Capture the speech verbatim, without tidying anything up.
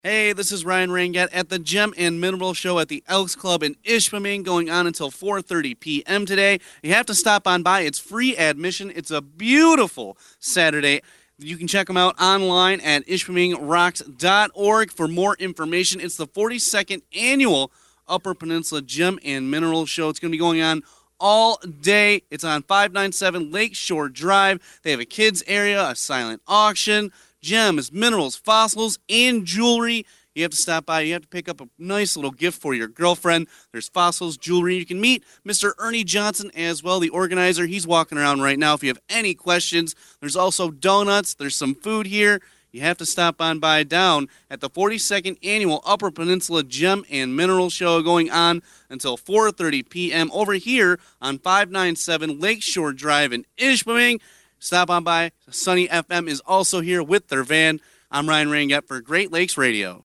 Hey, this is Ryan Rangat at the Gem and Mineral Show at the Elks Club in Ishpeming, going on until four thirty p.m. today. You have to stop on by. It's free admission. It's a beautiful Saturday. You can check them out online at ishpeming rocks dot org for more information. It's the forty-second annual Upper Peninsula Gem and Mineral Show. It's going to be going on all day. It's on five ninety-seven Lakeshore Drive. They have a kids area, a silent auction, gems, minerals, fossils, and jewelry. You have to stop by. You have to pick up a nice little gift for your girlfriend. There's fossils, jewelry. You can meet Mister Ernie Johnson as well, the organizer. He's walking around right now if you have any questions. There's also donuts. There's some food here. You have to stop on by down at the forty-second Annual Upper Peninsula Gem and Mineral Show, going on until four thirty p.m. over here on five ninety-seven Lakeshore Drive in Ishpeming. Stop on by. Sunny F M is also here with their van. I'm Ryan Rangat for Great Lakes Radio.